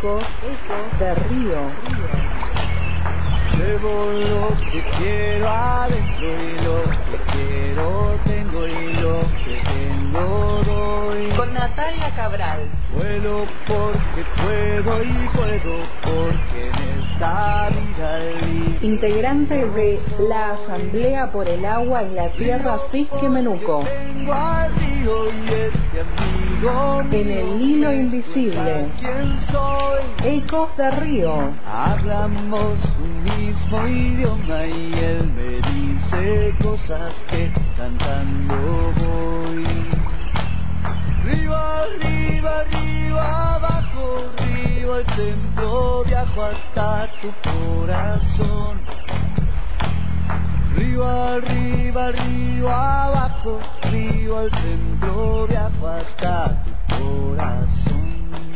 Ecos de Río. Llevo lo que quiero adentro y lo que quiero tengo y lo que tengo doy. Con Natalia Cabral. Vuelo porque puedo y puedo porque en esta vida libre. Integrante de la Asamblea por el Agua en la Tierra Fisque-Menuco. Tengo al río y este amigo mío. En el hilo invisible. ¿Quién soy? Ecos de Río. Hablamos un mismo idioma y él me dice cosas que cantando voy. Río arriba, río abajo, río al centro, viajo hasta tu corazón. Río arriba, río abajo, río al centro, viajo hasta tu corazón.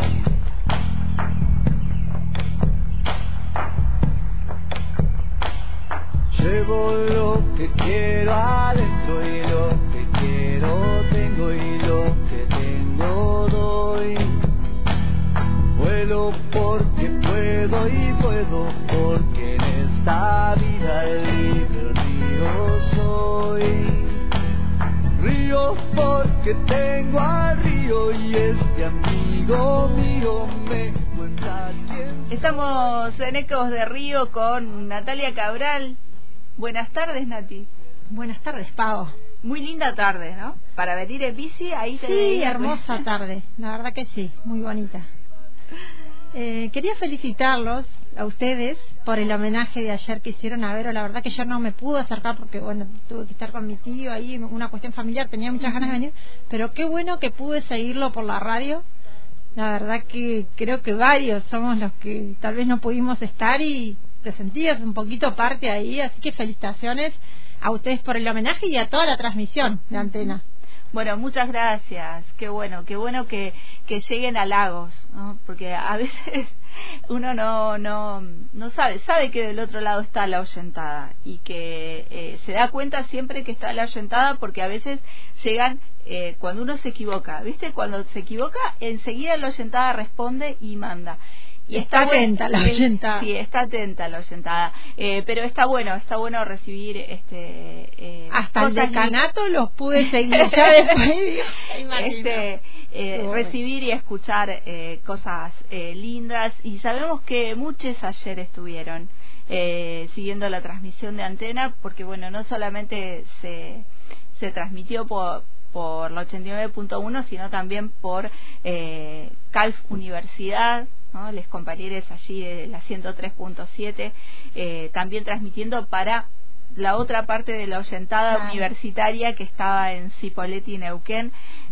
Llevo lo que quiero adentro y lo que quiero tengo y lo que tengo doy. Vuelo porque puedo y puedo porque en esta vida libre río soy. Río porque tengo al río y este amigo mío me cuenta quién. Estamos en Ecos de Río con Natalia Cabral. Buenas tardes, Nati. Buenas tardes, Pau. Muy linda tarde, ¿no? Para venir en bici, ahí te Sí, hermosa tarde, la verdad que sí, muy bonita. Quería felicitarlos a ustedes por el homenaje de ayer que hicieron a Vero. La verdad que yo no me pude acercar porque, bueno, tuve que estar con mi tío ahí, una cuestión familiar, tenía muchas ganas de venir, pero qué bueno que pude seguirlo por la radio. La verdad que creo que varios somos los que tal vez no pudimos estar y te sentías un poquito parte ahí, así que felicitaciones a ustedes por el homenaje y a toda la transmisión de Antena. Bueno, muchas gracias. Qué bueno que lleguen halagos, ¿no? Porque a veces uno no sabe que del otro lado está la oyentada y que se da cuenta siempre que está la oyentada porque a veces llegan cuando uno se equivoca, ¿viste? Cuando se equivoca, enseguida la oyentada responde y manda. Y está atenta la oyentada. Sí, está atenta la oyentada. Pero está bueno recibir hasta el decanato los pude seguir ya después. Recibir y escuchar cosas lindas, y sabemos que muchos ayer estuvieron siguiendo la transmisión de Antena, porque bueno, no solamente se transmitió por la 89.1, sino también por CALF Universidad, ¿no? Les compañeros allí de la 103.7, también transmitiendo para la otra parte de la oyentada universitaria que estaba en Cipolletti, Neuquén.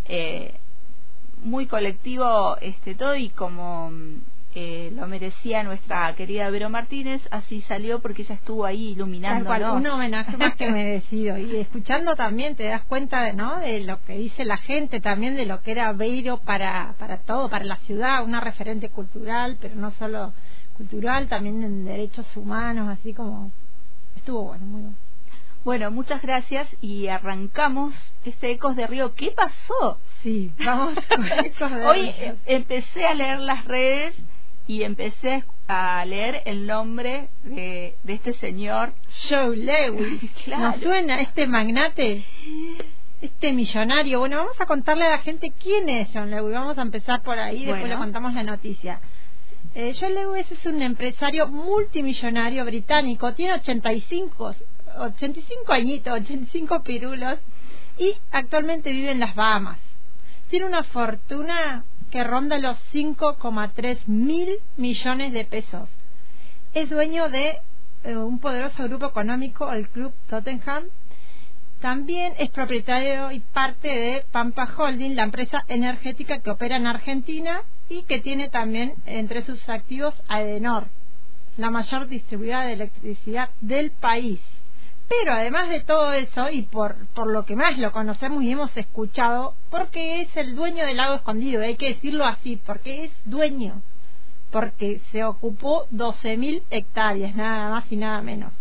Muy colectivo todo, y como lo merecía nuestra querida Vero Martínez, así salió porque ella estuvo ahí iluminándonos. Un homenaje más que merecido, y escuchando también te das cuenta de lo que dice la gente, también de lo que era Vero para todo, para la ciudad, una referente cultural, pero no solo cultural, también en derechos humanos, así como estuvo bueno, muy bueno. Bueno, muchas gracias, y arrancamos este Ecos de Río. ¿Qué pasó? Sí, vamos con Ecos de Río. Hoy empecé a leer las redes y empecé a leer el nombre de este señor Joe Lewis. Claro. ¿Nos suena este magnate? Este millonario. Bueno, vamos a contarle a la gente quién es John Lewis. Vamos a empezar por ahí, después le contamos la noticia. John Lewis es un empresario multimillonario británico, tiene 85 añitos, 85 pirulos, y actualmente vive en las Bahamas. Tiene una fortuna que ronda los 5,3 mil millones de pesos. Es dueño de un poderoso grupo económico, el Club Tottenham. También es propietario y parte de Pampa Holding, la empresa energética que opera en Argentina y que tiene también entre sus activos a Edenor, la mayor distribuidora de electricidad del país. Pero además de todo eso, y por lo que más lo conocemos y hemos escuchado, porque es el dueño del lago escondido, hay que decirlo así, porque es dueño, porque se ocupó 12.000 hectáreas, nada más y nada menos.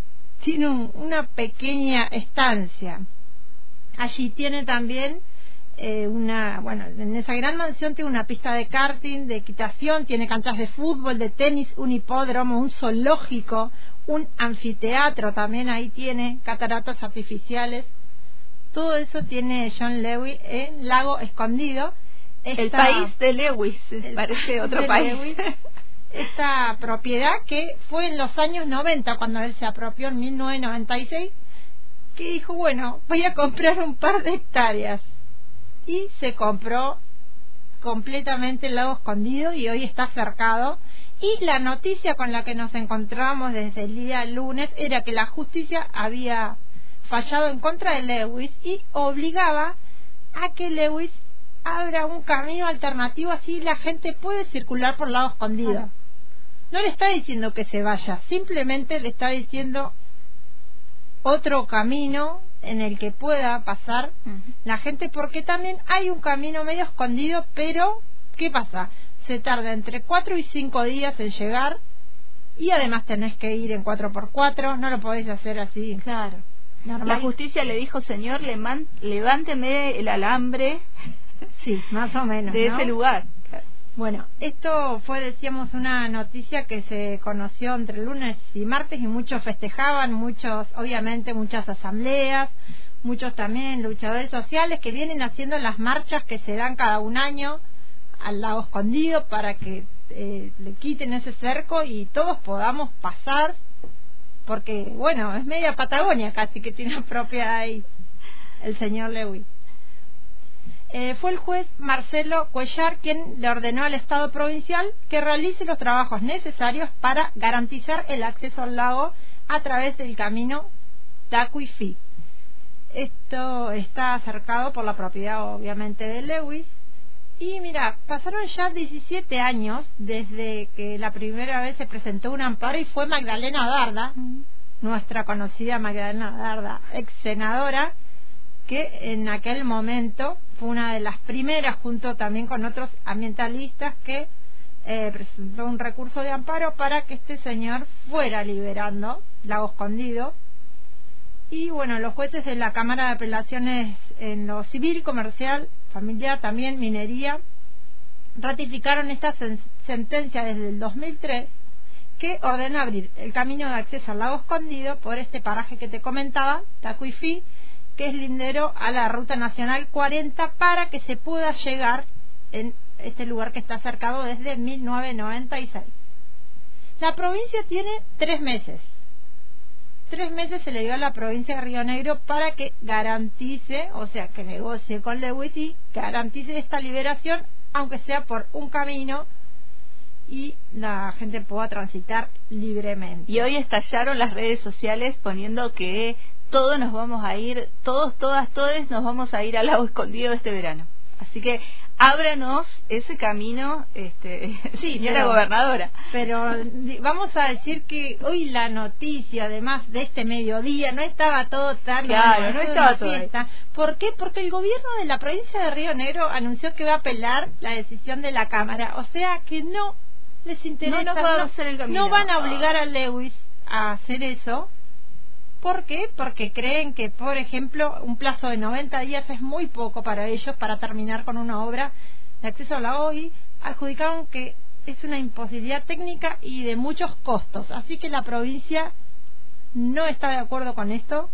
Tiene una pequeña estancia. Allí tiene también en esa gran mansión tiene una pista de karting, de equitación, tiene canchas de fútbol, de tenis, un hipódromo, un zoológico, un anfiteatro también ahí tiene, cataratas artificiales. Todo eso tiene John Lewis en Lago Escondido. El país de Lewis, parece otro país. Lewis, esta propiedad que fue en los años 90, cuando él se apropió en 1996, que dijo, bueno, voy a comprar un par de hectáreas. Y se compró completamente el Lago Escondido y hoy está cercado. Y la noticia con la que nos encontramos desde el día lunes era que la justicia había fallado en contra de Lewis y obligaba a que Lewis abra un camino alternativo, así la gente puede circular por Lago Escondido. Claro. No le está diciendo que se vaya, simplemente le está diciendo otro camino en el que pueda pasar la gente, porque también hay un camino medio escondido, pero ¿qué pasa? Se tarda entre 4 y 5 días en llegar y además tenés que ir en 4x4, no lo podés hacer así. Claro. Normal. La justicia le dijo, señor, levánteme el alambre. Sí, más o menos, de ¿no? ese lugar. Bueno, esto fue, decíamos, una noticia que se conoció entre lunes y martes y muchos festejaban, obviamente muchas asambleas, muchos también luchadores sociales que vienen haciendo las marchas que se dan cada un año al Lago Escondido para que le quiten ese cerco y todos podamos pasar, porque, bueno, es media Patagonia casi que tiene propiedad ahí el señor Lewis. Fue el juez Marcelo Cuellar quien le ordenó al Estado provincial que realice los trabajos necesarios para garantizar el acceso al lago a través del camino Tacuifí. Esto está cercado por la propiedad, obviamente, de Lewis. Y mira, pasaron ya 17 años desde que la primera vez se presentó un amparo y fue Magdalena Darda, nuestra conocida Magdalena Darda, ex senadora, que en aquel momento fue una de las primeras, junto también con otros ambientalistas, que presentó un recurso de amparo para que este señor fuera liberando Lago Escondido. Y bueno, los jueces de la Cámara de Apelaciones en lo civil, comercial, familiar, también minería, ratificaron esta sentencia desde el 2003 que ordena abrir el camino de acceso al Lago Escondido por este paraje que te comentaba, Tacuifí, que es lindero a la Ruta Nacional 40, para que se pueda llegar en este lugar que está cercado desde 1996. La provincia tiene 3 meses. 3 meses se le dio a la provincia de Río Negro para que garantice, o sea, que negocie con Lewis y garantice esta liberación, aunque sea por un camino, y la gente pueda transitar libremente. Y hoy estallaron las redes sociales poniendo que todos nos vamos a ir, todos nos vamos a ir al Lago Escondido este verano. Así que ábranos ese camino, sí, señora gobernadora. Pero vamos a decir que hoy la noticia, además de este mediodía, no estaba todo tan... Claro, no estaba todo fiesta. ¿Por qué? Porque el gobierno de la provincia de Río Negro anunció que va a apelar la decisión de la Cámara. O sea que no les interesa, no van a obligar a Lewis a hacer eso. ¿Por qué? Porque creen que, por ejemplo, un plazo de 90 días es muy poco para ellos para terminar con una obra de acceso al lago, y adjudicaron que es una imposibilidad técnica y de muchos costos. Así que la provincia no está de acuerdo con esto.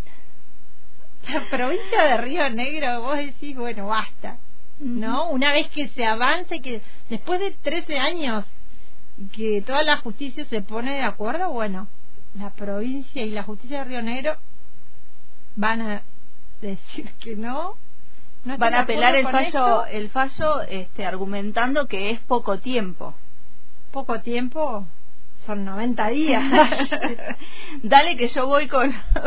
La provincia de Río Negro, vos decís, bueno, basta, ¿no? Una vez que se avance, que después de 13 años que toda la justicia se pone de acuerdo, bueno, la provincia y la justicia de Río Negro van a decir que no van a apelar el fallo argumentando que es poco tiempo. Poco tiempo, son 90 días. Dale que yo voy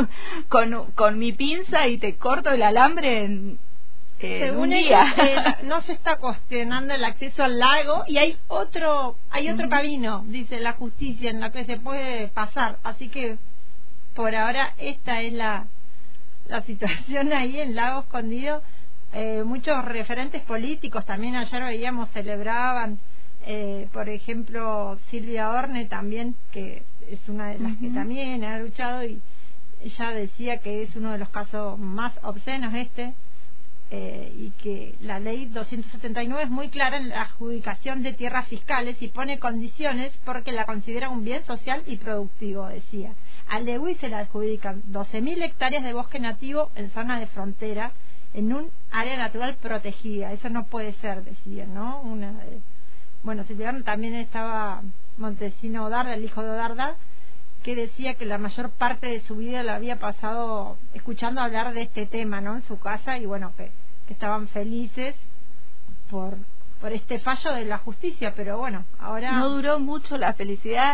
con mi pinza y te corto el alambre en según un día. día. No se está cuestionando el acceso al lago y hay otro camino, dice la justicia, en la que se puede pasar. Así que por ahora esta es la situación ahí en Lago Escondido. Muchos referentes políticos también ayer veíamos celebraban, por ejemplo Silvia Orne también, que es una de las que también ha luchado, y ella decía que es uno de los casos más obscenos y que la ley 279 es muy clara en la adjudicación de tierras fiscales y pone condiciones porque la considera un bien social y productivo, decía. A Lewis se le adjudican 12.000 hectáreas de bosque nativo en zona de frontera, en un área natural protegida. Eso no puede ser, decía, ¿no? Bueno, si llegaron, también estaba Montesino Odarda, el hijo de Odarda, que decía que la mayor parte de su vida la había pasado escuchando hablar de este tema, ¿no? En su casa, y bueno, que estaban felices por este fallo de la justicia, pero bueno, ahora no duró mucho la felicidad.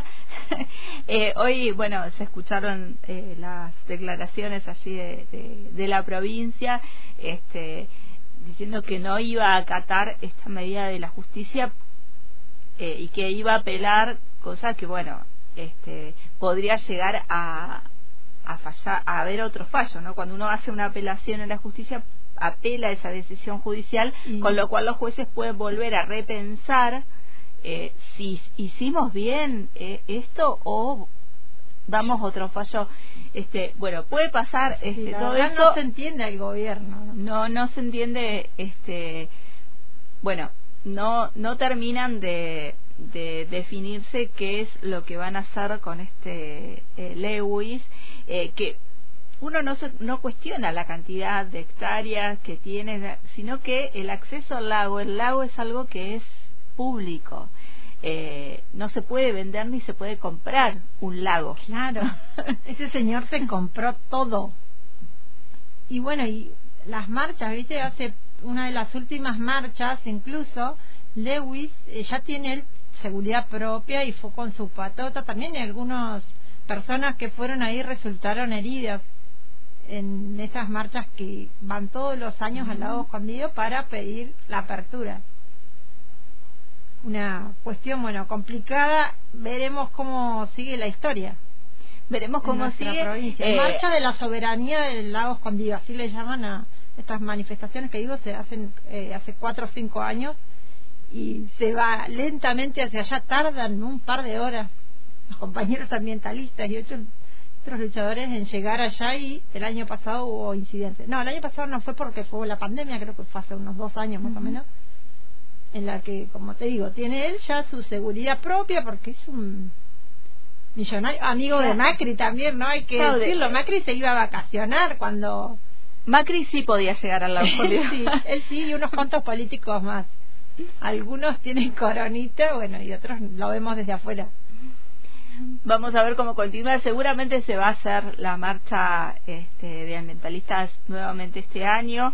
Hoy, bueno, se escucharon las declaraciones allí de la provincia, diciendo que no iba a acatar esta medida de la justicia y que iba a apelar, cosa que bueno, podría llegar a fallar, a haber otro fallo, ¿no? Cuando uno hace una apelación en la justicia, apela a esa decisión judicial, con lo cual los jueces pueden volver a repensar si hicimos bien esto o damos otro fallo. Bueno, puede pasar todo eso. No se entiende el gobierno, no se entiende, bueno, no terminan de definirse qué es lo que van a hacer con Lewis, que uno no cuestiona la cantidad de hectáreas que tiene, sino que el acceso al lago, el lago es algo que es público, no se puede vender ni se puede comprar un lago. Claro, ese señor se compró todo. Y bueno, y las marchas, viste, hace una de las últimas marchas, incluso Lewis ya tiene seguridad propia y fue con su patota también, y algunas personas que fueron ahí resultaron heridas en esas marchas que van todos los años al lago Escondido para pedir la apertura. Una cuestión, bueno, complicada. Veremos cómo sigue la historia. Veremos cómo sigue. Provincia. Marcha de la soberanía del lago Escondido, así le llaman a estas manifestaciones que digo, se hacen hace 4 o 5 años y se va lentamente hacia allá, tardan un par de horas los compañeros ambientalistas y otros luchadores en llegar allá, y el año pasado hubo incidentes. No, el año pasado no fue porque fue la pandemia, creo que fue hace unos 2 años más o menos, en la que, como te digo, tiene él ya su seguridad propia porque es un millonario, amigo de Macri también, ¿no? Hay que decirlo, Macri se iba a vacacionar cuando... Macri sí podía llegar al lago Escondido. Él sí, y unos cuantos políticos más. Algunos tienen coronita, bueno, y otros lo vemos desde afuera. Vamos a ver cómo continúa. Seguramente se va a hacer la marcha de ambientalistas nuevamente este año,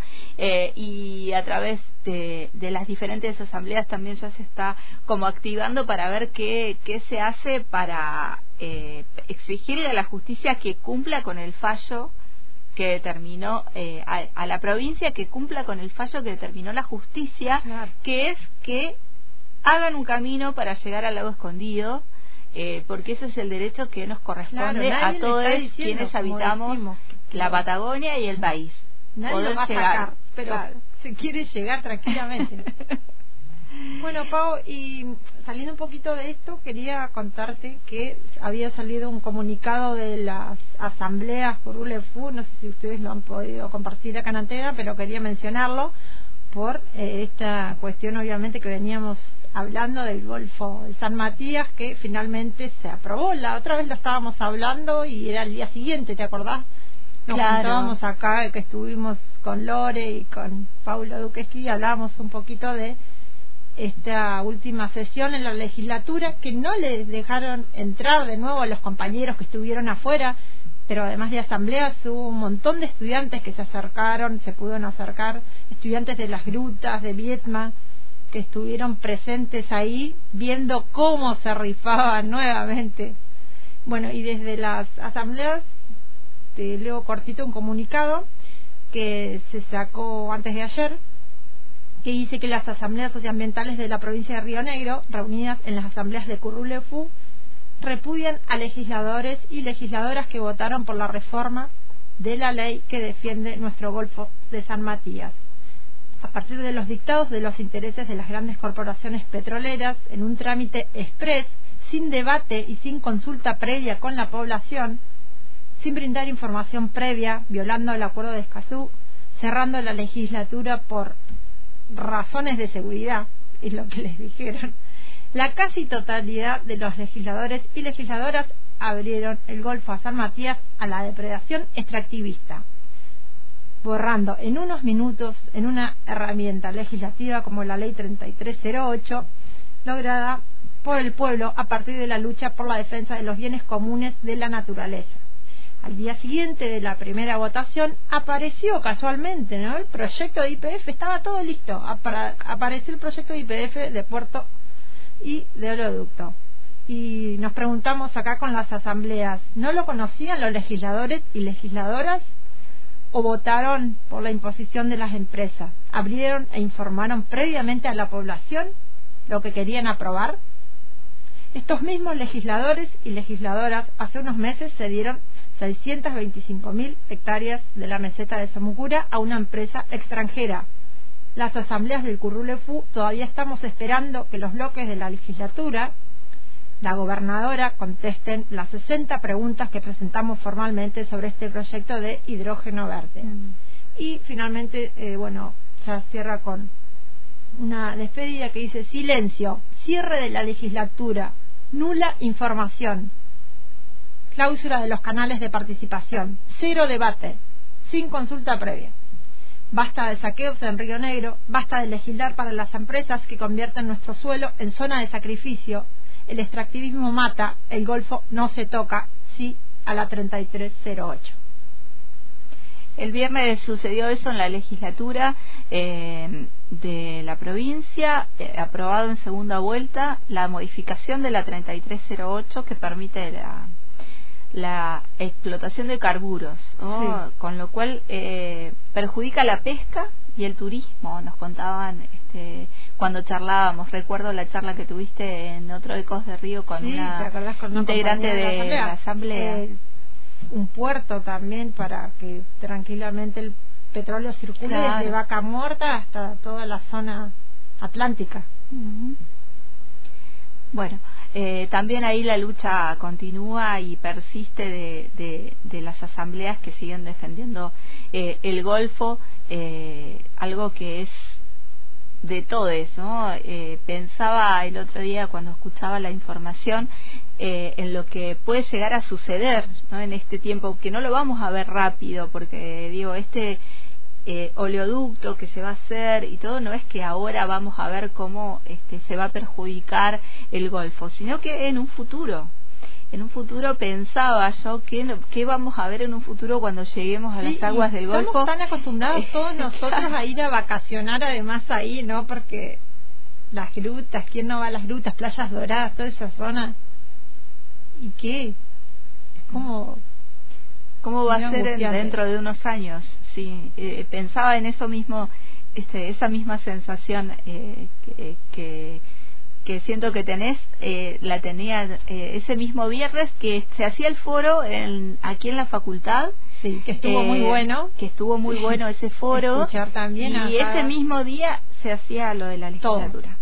y a través de las diferentes asambleas también ya se está como activando para ver qué se hace para exigirle a la justicia que cumpla con el fallo que determinó, a la provincia que cumpla con el fallo que determinó la justicia, claro, que es que hagan un camino para llegar al lago Escondido, porque ese es el derecho que nos corresponde, claro, a todos quienes habitamos la Patagonia y el país. Nadie poder lo va a llegar, sacar, pero claro, se quiere llegar tranquilamente. Bueno, Pau, y saliendo un poquito de esto, quería contarte que había salido un comunicado de las asambleas por ULEFU, no sé si ustedes lo han podido compartir acá en Antena, pero quería mencionarlo por esta cuestión, obviamente, que veníamos hablando del Golfo de San Matías, que finalmente se aprobó. La otra vez lo estábamos hablando y era el día siguiente, ¿te acordás? Nos juntábamos acá, que estuvimos con Lore y con Paulo Duquesqui, y hablábamos un poquito de esta última sesión en la legislatura, que no les dejaron entrar de nuevo a los compañeros que estuvieron afuera, pero además de asambleas hubo un montón de estudiantes que se acercaron, se pudieron acercar, estudiantes de las grutas de Viedma, que estuvieron presentes ahí viendo cómo se rifaban nuevamente. Bueno, y desde las asambleas te leo cortito un comunicado que se sacó antes de ayer, que dice que las asambleas socioambientales de la provincia de Río Negro, reunidas en las asambleas de Currulefu, repudian a legisladores y legisladoras que votaron por la reforma de la ley que defiende nuestro Golfo de San Matías. A partir de los dictados de los intereses de las grandes corporaciones petroleras, en un trámite exprés, sin debate y sin consulta previa con la población, sin brindar información previa, violando el acuerdo de Escazú, cerrando la legislatura por razones de seguridad, es lo que les dijeron. La casi totalidad de los legisladores y legisladoras abrieron el Golfo a San Matías a la depredación extractivista, borrando en unos minutos, en una herramienta legislativa como la Ley 3308, lograda por el pueblo a partir de la lucha por la defensa de los bienes comunes de la naturaleza. Al día siguiente de la primera votación apareció casualmente, ¿no?, el proyecto de YPF, estaba todo listo, apareció el proyecto de YPF de puerto y de oleoducto. Y nos preguntamos acá con las asambleas, ¿no lo conocían los legisladores y legisladoras o votaron por la imposición de las empresas? ¿Abrieron e informaron previamente a la población lo que querían aprobar? Estos mismos legisladores y legisladoras hace unos meses cedieron 625.000 hectáreas de la meseta de Somucura a una empresa extranjera. Las asambleas del Currulefu todavía estamos esperando que los bloques de la legislatura, la gobernadora, contesten las 60 preguntas que presentamos formalmente sobre este proyecto de hidrógeno verde. Y finalmente, ya cierra con una despedida que dice: silencio, cierre de la legislatura, nula información, cláusula de los canales de participación, cero debate, sin consulta previa. Basta de saqueos en Río Negro, basta de legislar para las empresas que convierten nuestro suelo en zona de sacrificio. El extractivismo mata, el Golfo no se toca, sí a la 3308. El viernes sucedió eso en la legislatura de la provincia, aprobado en segunda vuelta la modificación de la 3308 que permite la explotación de carburos, ¿no? Sí. Con lo cual perjudica la pesca y el turismo, nos contaban cuando charlábamos. Recuerdo la charla que tuviste en otro Ecos de Río con una integrante de la asamblea. Un puerto también para que tranquilamente el petróleo circule, claro, desde Vaca Muerta hasta toda la zona atlántica. Bueno, también ahí la lucha continúa y persiste de las asambleas que siguen defendiendo el Golfo, algo que es de todes, ¿no? Pensaba el otro día cuando escuchaba la información en lo que puede llegar a suceder, ¿no?, en este tiempo, que no lo vamos a ver rápido, porque digo, oleoducto que se va a hacer y todo, no es que ahora vamos a ver cómo se va a perjudicar el Golfo, sino que en un futuro pensaba yo que vamos a ver en un futuro cuando lleguemos a las aguas del Golfo. Estamos tan acostumbrados todos nosotros a ir a vacacionar además ahí, ¿no? Porque las grutas, ¿quién no va a las grutas? Playas Doradas, toda esa zona. ¿Y qué? Es como... ¿Cómo va a ser dentro de unos años? Sí, pensaba en eso mismo, esa misma sensación que siento que tenés, la tenía ese mismo viernes que se hacía el foro aquí en la facultad. Sí, que estuvo muy bueno. Que estuvo muy bueno ese foro. Escuchar también y acá. Ese mismo día se hacía lo de la legislatura.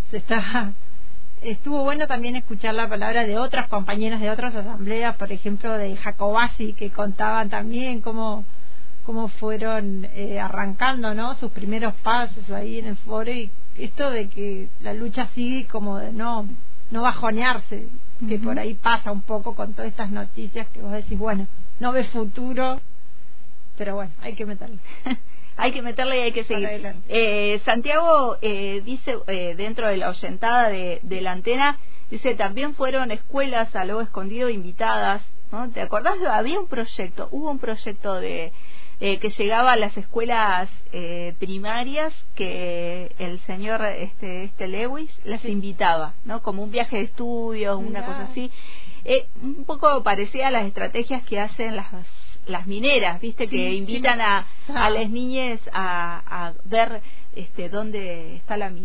Estuvo bueno también escuchar la palabra de otras compañeras de otras asambleas, por ejemplo de Jacobasi, que contaban también cómo fueron arrancando, ¿no?, sus primeros pasos ahí en el foro, y esto de que la lucha sigue, como de no bajonearse, que por ahí pasa un poco con todas estas noticias que vos decís, bueno, no ves futuro, pero bueno, hay que meterle. Hay que meterle y hay que seguir. Santiago dice, dentro de la oyentada de la antena, dice, también fueron escuelas a Lobo Escondido invitadas, ¿no? ¿Te acordás? Hubo un proyecto que llegaba a las escuelas primarias, que el señor Lewis las invitaba, ¿no? Como un viaje de estudios, una cosa así. Un poco parecía a las estrategias que hacen las mineras, ¿viste? Que invitan a las niñas a ver dónde está la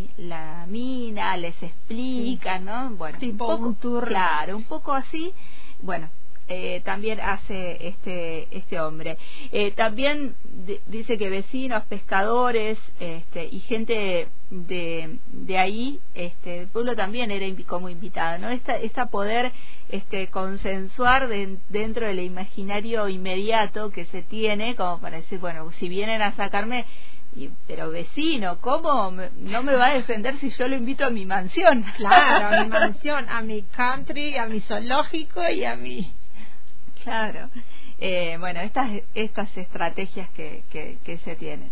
mina, les explican, ¿no? Bueno, tipo un tour. Claro, un poco así. Bueno, también hace este hombre. También dice que vecinos, pescadores, y gente de ahí, el pueblo también era como invitado, ¿no? Esta poder consensuar dentro del imaginario inmediato que se tiene, como para decir, bueno, si vienen a sacarme, pero vecino, ¿cómo no me va a defender si yo lo invito a mi mansión? Claro, a mi mansión, a mi country, a mi zoológico y a mi... Claro. Bueno, estas estrategias que se tienen.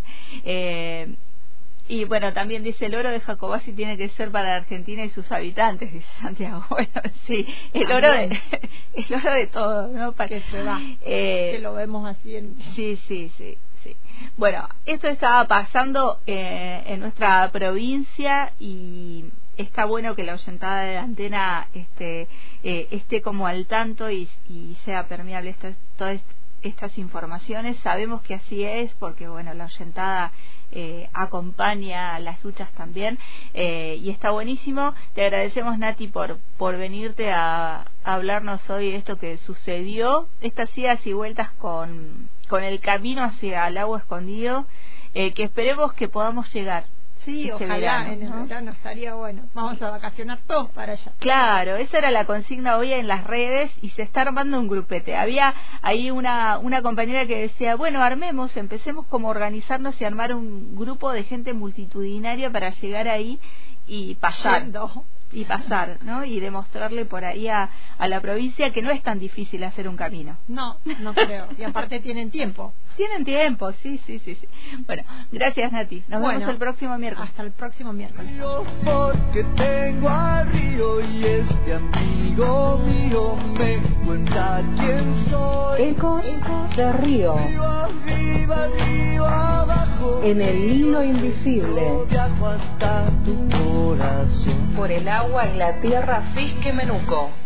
Y bueno, también dice, el oro de Jacobacci tiene que ser para Argentina y sus habitantes, dice Santiago. Bueno, sí, el oro de todo, ¿no? Que se va, que lo vemos así en... Sí. Bueno, esto estaba pasando en nuestra provincia y está bueno que la oyentada de la antena esté como al tanto y sea permeable todas estas informaciones. Sabemos que así es porque, bueno, la oyentada acompaña las luchas también, y está buenísimo. Te agradecemos, Nati, por venirte a hablarnos hoy de esto que sucedió, estas idas y vueltas con el camino hacia el lago escondido, que esperemos que podamos llegar. Sí, ojalá verano, en el verano estaría bueno. Vamos a vacacionar todos para allá. Claro, esa era la consigna hoy en las redes y se está armando un grupete. Había ahí una compañera que decía, bueno, empecemos como a organizarnos y armar un grupo de gente multitudinaria para llegar ahí y pasar. Y pasar, ¿no? Y demostrarle por ahí a la provincia que no es tan difícil hacer un camino. No creo. Y aparte tienen tiempo. Tienen tiempo, sí. Bueno, gracias, Nati. Nos vemos el próximo miércoles. Hasta el próximo miércoles. Porque tengo al río y este amigo mío me cuenta quién soy. Ecos de Río. Arriba, abajo. En el hilo invisible. Viajo hasta tu corazón. Por el agua en la tierra Fisque Menuco.